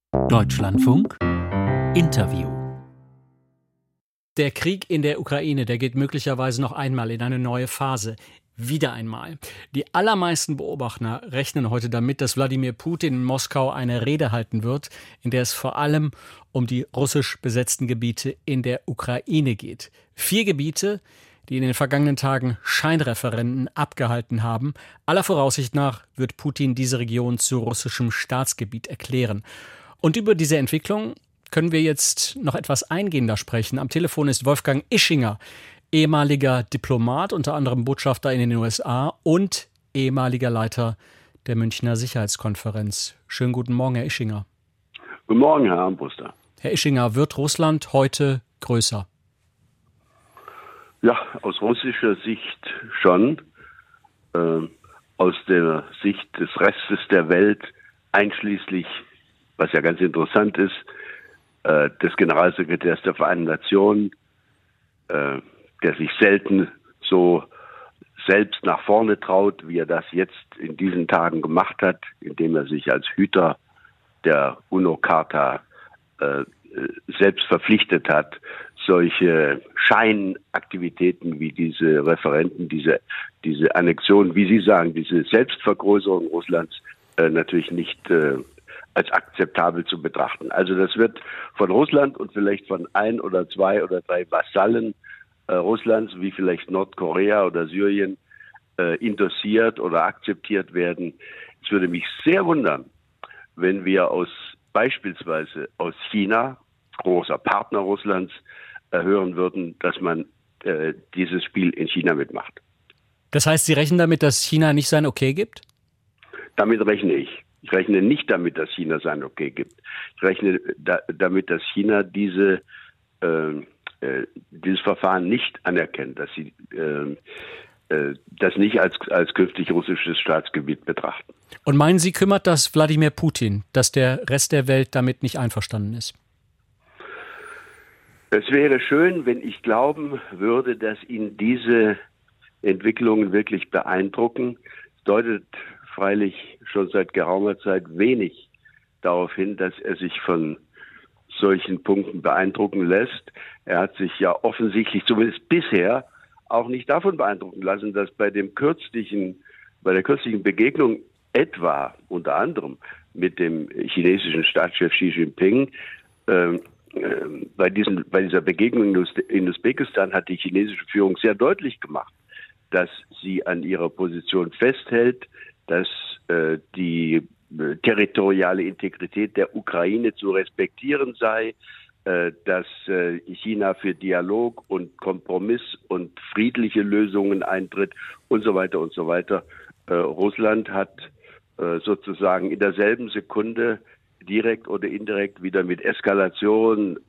Deutschlandfunk Interview. Der Krieg in der Ukraine, der geht möglicherweise noch einmal in eine neue Phase. Wieder einmal. Die allermeisten Beobachter rechnen heute damit, dass Wladimir Putin in Moskau eine Rede halten wird, in der es vor allem um die russisch besetzten Gebiete in der Ukraine geht. 4 Gebiete, die in den vergangenen Tagen Scheinreferenden abgehalten haben. Aller Voraussicht nach wird Putin diese Region zu russischem Staatsgebiet erklären. Und über diese Entwicklung können wir jetzt noch etwas eingehender sprechen. Am Telefon ist Wolfgang Ischinger, ehemaliger Diplomat, unter anderem Botschafter in den USA und ehemaliger Leiter der Münchner Sicherheitskonferenz. Schönen guten Morgen, Herr Ischinger. Guten Morgen, Herr Armbruster. Herr Ischinger, wird Russland heute größer? Ja, aus russischer Sicht schon. Aus der Sicht des Restes der Welt, einschließlich, was ja ganz interessant ist, des Generalsekretärs der Vereinten Nationen, der sich selten so selbst nach vorne traut, wie er das jetzt in diesen Tagen gemacht hat, indem er sich als Hüter der UNO-Charta selbst verpflichtet hat, solche Scheinaktivitäten wie diese Referenden, diese Annexion, wie Sie sagen, diese Selbstvergrößerung Russlands natürlich nicht als akzeptabel zu betrachten. Also das wird von Russland und vielleicht von 1 oder 2 oder 3 Vasallen Russlands, wie vielleicht Nordkorea oder Syrien, endossiert oder akzeptiert werden. Es würde mich sehr wundern, wenn wir beispielsweise aus China, großer Partner Russlands, hören würden, dass man dieses Spiel in China mitmacht. Das heißt, Sie rechnen damit, dass China nicht sein Okay gibt? Damit rechne ich. Ich rechne nicht damit, dass China sein Okay gibt. Ich rechne damit, dass China dieses Verfahren nicht anerkennt, dass sie das nicht als künftig russisches Staatsgebiet betrachten. Und meinen Sie, kümmert das Wladimir Putin, dass der Rest der Welt damit nicht einverstanden ist? Es wäre schön, wenn ich glauben würde, dass ihn diese Entwicklungen wirklich beeindrucken. Es deutet freilich schon seit geraumer Zeit wenig darauf hin, dass er sich von solchen Punkten beeindrucken lässt. Er hat sich ja offensichtlich, zumindest bisher, auch nicht davon beeindrucken lassen, dass bei der kürzlichen Begegnung etwa unter anderem mit dem chinesischen Staatschef Xi Jinping, bei dieser Begegnung in Usbekistan hat die chinesische Führung sehr deutlich gemacht, dass sie an ihrer Position festhält, dass die territoriale Integrität der Ukraine zu respektieren sei, dass China für Dialog und Kompromiss und friedliche Lösungen eintritt und so weiter und so weiter. Russland hat sozusagen in derselben Sekunde direkt oder indirekt wieder mit Eskalation,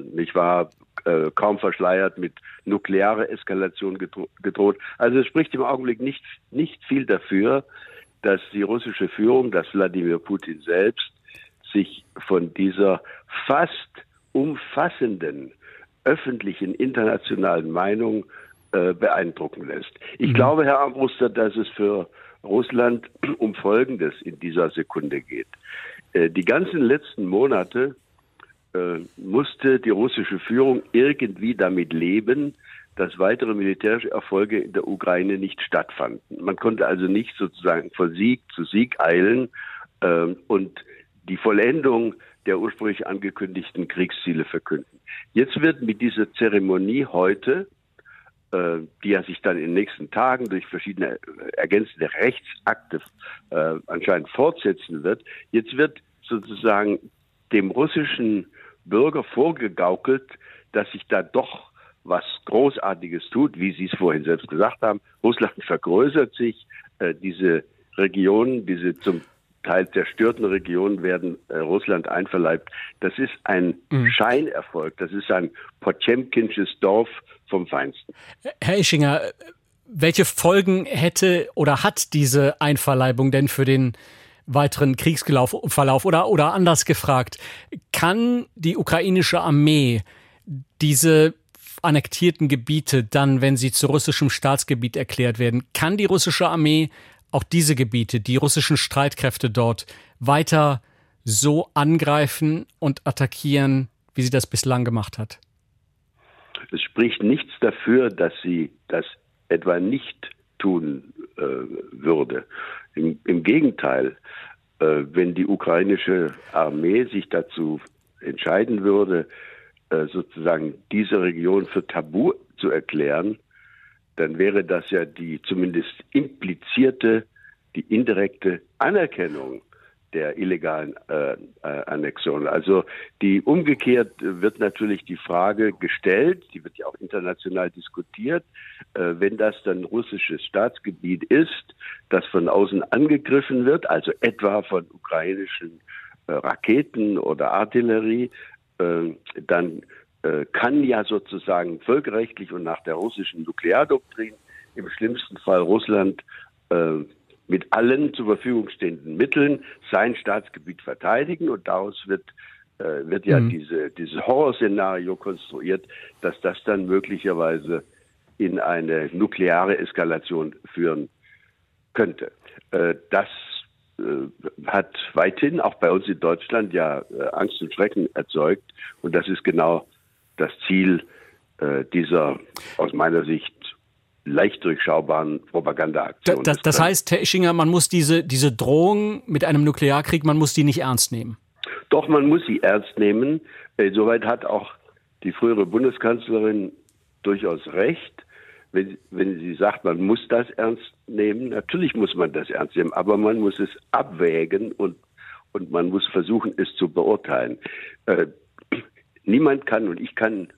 kaum verschleiert, mit nuklearer Eskalation gedroht. Also es spricht im Augenblick nicht viel dafür, dass die russische Führung, dass Wladimir Putin selbst sich von dieser fast umfassenden öffentlichen internationalen Meinung beeindrucken lässt. Ich glaube, Herr Armbruster, dass es für Russland um Folgendes in dieser Sekunde geht. Die ganzen letzten Monate musste die russische Führung irgendwie damit leben, dass weitere militärische Erfolge in der Ukraine nicht stattfanden. Man konnte also nicht sozusagen von Sieg zu Sieg eilen und die Vollendung der ursprünglich angekündigten Kriegsziele verkünden. Jetzt wird mit dieser Zeremonie heute, die ja sich dann in den nächsten Tagen durch verschiedene ergänzende Rechtsakte anscheinend fortsetzen wird, jetzt wird sozusagen dem russischen Bürger vorgegaukelt, dass sich da doch was Großartiges tut, wie Sie es vorhin selbst gesagt haben. Russland vergrößert sich, diese Regionen, diese zum Teil zerstörten Regionen werden Russland einverleibt. Das ist ein Scheinerfolg, das ist ein Potjemkinsches Dorf vom Feinsten. Herr Ischinger, welche Folgen hätte oder hat diese Einverleibung denn für den weiteren Kriegsverlauf? Oder anders gefragt, kann die ukrainische Armee diese annektierten Gebiete dann, wenn sie zu russischem Staatsgebiet erklärt werden, kann die russische Armee auch diese Gebiete, die russischen Streitkräfte dort weiter so angreifen und attackieren, wie sie das bislang gemacht hat? Es spricht nichts dafür, dass sie das etwa nicht tun würde. Im Gegenteil, wenn die ukrainische Armee sich dazu entscheiden würde, sozusagen diese Region für tabu zu erklären, dann wäre das ja die zumindest implizierte, die indirekte Anerkennung der illegalen Annexion. Also umgekehrt wird natürlich die Frage gestellt, die wird ja auch international diskutiert, wenn das dann russisches Staatsgebiet ist, das von außen angegriffen wird, also etwa von ukrainischen Raketen oder Artillerie, dann kann ja sozusagen völkerrechtlich und nach der russischen Nukleardoktrin im schlimmsten Fall Russland mit allen zur Verfügung stehenden Mitteln sein Staatsgebiet verteidigen, und daraus wird ja dieses Horrorszenario konstruiert, dass das dann möglicherweise in eine nukleare Eskalation führen könnte. Das hat weithin auch bei uns in Deutschland ja Angst und Schrecken erzeugt, und das ist genau das Ziel dieser aus meiner Sicht leicht durchschaubaren Propagandaaktion. Das heißt, Herr Ischinger, man muss diese Drohung mit einem Nuklearkrieg, man muss die nicht ernst nehmen? Doch, man muss sie ernst nehmen. Soweit hat auch die frühere Bundeskanzlerin durchaus recht, wenn sie sagt, man muss das ernst nehmen. Natürlich muss man das ernst nehmen, aber man muss es abwägen und man muss versuchen, es zu beurteilen. Niemand kann, und ich kann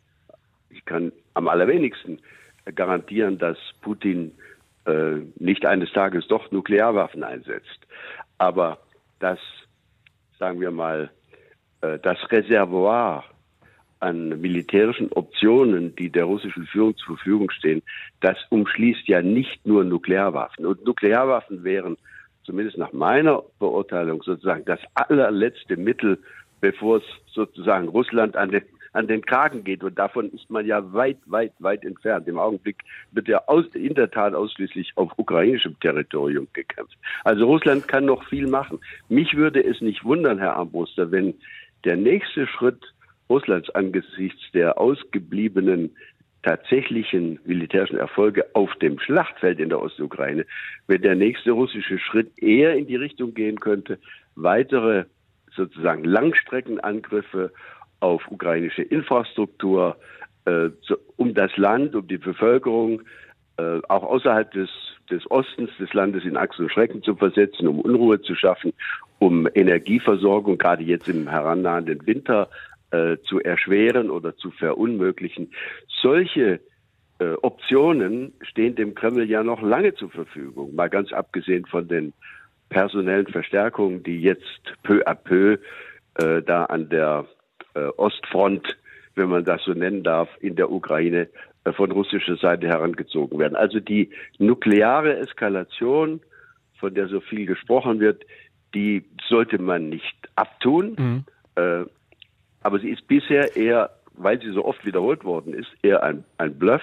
am allerwenigsten garantieren, dass Putin nicht eines Tages doch Nuklearwaffen einsetzt. Aber das, sagen wir mal, das Reservoir an militärischen Optionen, die der russischen Führung zur Verfügung stehen, das umschließt ja nicht nur Nuklearwaffen. Und Nuklearwaffen wären, zumindest nach meiner Beurteilung, sozusagen das allerletzte Mittel, bevor es sozusagen Russland an den Kragen geht. Und davon ist man ja weit, weit, weit entfernt. Im Augenblick wird ja in der Tat ausschließlich auf ukrainischem Territorium gekämpft. Also Russland kann noch viel machen. Mich würde es nicht wundern, Herr Armbruster, wenn der nächste Schritt Russlands angesichts der ausgebliebenen tatsächlichen militärischen Erfolge auf dem Schlachtfeld in der Ostukraine, wenn der nächste russische Schritt eher in die Richtung gehen könnte, weitere sozusagen Langstreckenangriffe auf ukrainische Infrastruktur, um das Land, um die Bevölkerung auch außerhalb des Ostens des Landes in Angst und Schrecken zu versetzen, um Unruhe zu schaffen, um Energieversorgung gerade jetzt im herannahenden Winter zu erschweren oder zu verunmöglichen. Solche Optionen stehen dem Kreml ja noch lange zur Verfügung, mal ganz abgesehen von den personellen Verstärkungen, die jetzt peu à peu da an der Ostfront, wenn man das so nennen darf, in der Ukraine von russischer Seite herangezogen werden. Also die nukleare Eskalation, von der so viel gesprochen wird, die sollte man nicht abtun. Aber sie ist bisher eher, weil sie so oft wiederholt worden ist, eher ein Bluff.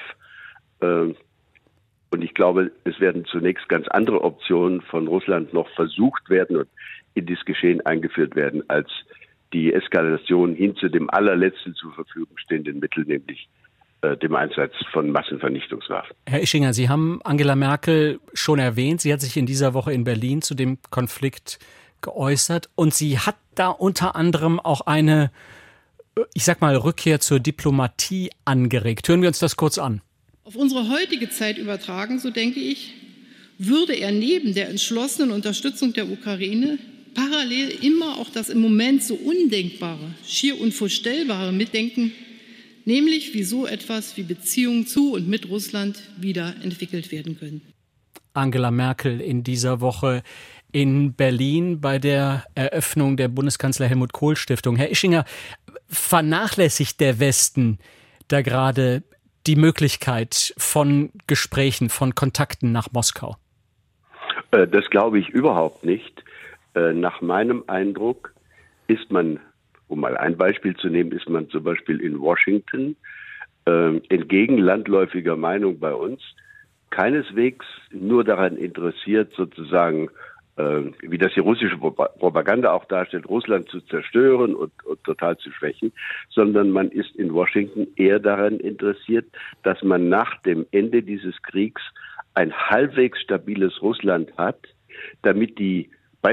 Und ich glaube, es werden zunächst ganz andere Optionen von Russland noch versucht werden und in dieses Geschehen eingeführt werden, als die Eskalation hin zu dem allerletzten zur Verfügung stehenden Mittel, nämlich dem Einsatz von Massenvernichtungswaffen. Herr Ischinger, Sie haben Angela Merkel schon erwähnt. Sie hat sich in dieser Woche in Berlin zu dem Konflikt geäußert. Und sie hat da unter anderem auch eine, ich sag mal, Rückkehr zur Diplomatie angeregt. Hören wir uns das kurz an. Auf unsere heutige Zeit übertragen, so denke ich, würde er neben der entschlossenen Unterstützung der Ukraine parallel immer auch das im Moment so Undenkbare, schier Unvorstellbare mitdenken, nämlich wie so etwas wie Beziehungen zu und mit Russland wieder entwickelt werden können. Angela Merkel in dieser Woche in Berlin bei der Eröffnung der Bundeskanzler Helmut Kohl Stiftung. Herr Ischinger, vernachlässigt der Westen da gerade die Möglichkeit von Gesprächen, von Kontakten nach Moskau? Das glaube ich überhaupt nicht. Nach meinem Eindruck ist man, um mal ein Beispiel zu nehmen, ist man zum Beispiel in Washington entgegen landläufiger Meinung bei uns keineswegs nur daran interessiert, sozusagen wie das die russische Propaganda auch darstellt, Russland zu zerstören und total zu schwächen, sondern man ist in Washington eher daran interessiert, dass man nach dem Ende dieses Kriegs ein halbwegs stabiles Russland hat, damit die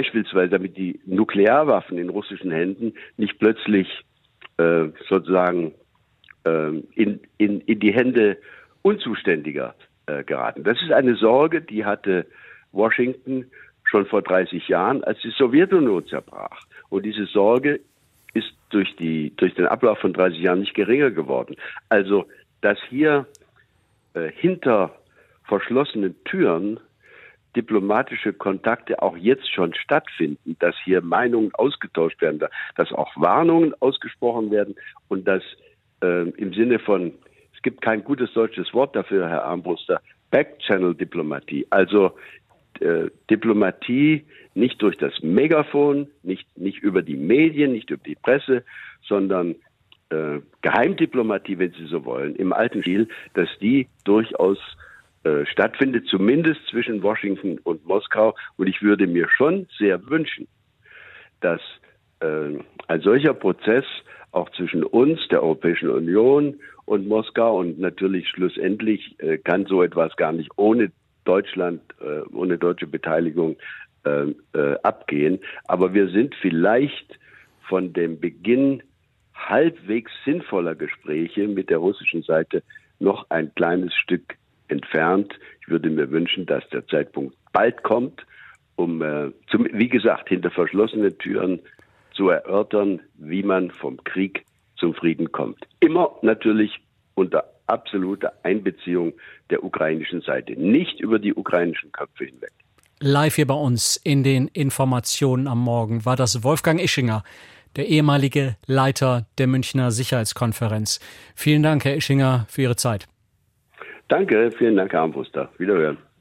Nuklearwaffen in russischen Händen nicht plötzlich sozusagen in die Hände Unzuständiger geraten. Das ist eine Sorge, die hatte Washington schon vor 30 Jahren, als die Sowjetunion zerbrach. Und diese Sorge ist durch den Ablauf von 30 Jahren nicht geringer geworden. Also, dass hier hinter verschlossenen Türen diplomatische Kontakte auch jetzt schon stattfinden, dass hier Meinungen ausgetauscht werden, dass auch Warnungen ausgesprochen werden und dass im Sinne von, es gibt kein gutes deutsches Wort dafür, Herr Armbruster, Backchannel-Diplomatie, also Diplomatie nicht durch das Megafon, nicht über die Medien, nicht über die Presse, sondern Geheimdiplomatie, wenn Sie so wollen, im alten Stil, dass die durchaus stattfindet, zumindest zwischen Washington und Moskau. Und ich würde mir schon sehr wünschen, dass ein solcher Prozess auch zwischen uns, der Europäischen Union und Moskau, und natürlich schlussendlich kann so etwas gar nicht ohne Deutschland, ohne deutsche Beteiligung abgehen. Aber wir sind vielleicht von dem Beginn halbwegs sinnvoller Gespräche mit der russischen Seite noch ein kleines Stück entfernt. Ich würde mir wünschen, dass der Zeitpunkt bald kommt, um, wie gesagt, hinter verschlossenen Türen zu erörtern, wie man vom Krieg zum Frieden kommt. Immer natürlich unter absoluter Einbeziehung der ukrainischen Seite, nicht über die ukrainischen Köpfe hinweg. Live hier bei uns in den Informationen am Morgen war das Wolfgang Ischinger, der ehemalige Leiter der Münchner Sicherheitskonferenz. Vielen Dank, Herr Ischinger, für Ihre Zeit. Danke, vielen Dank, Herr Armbruster. Wiederhören.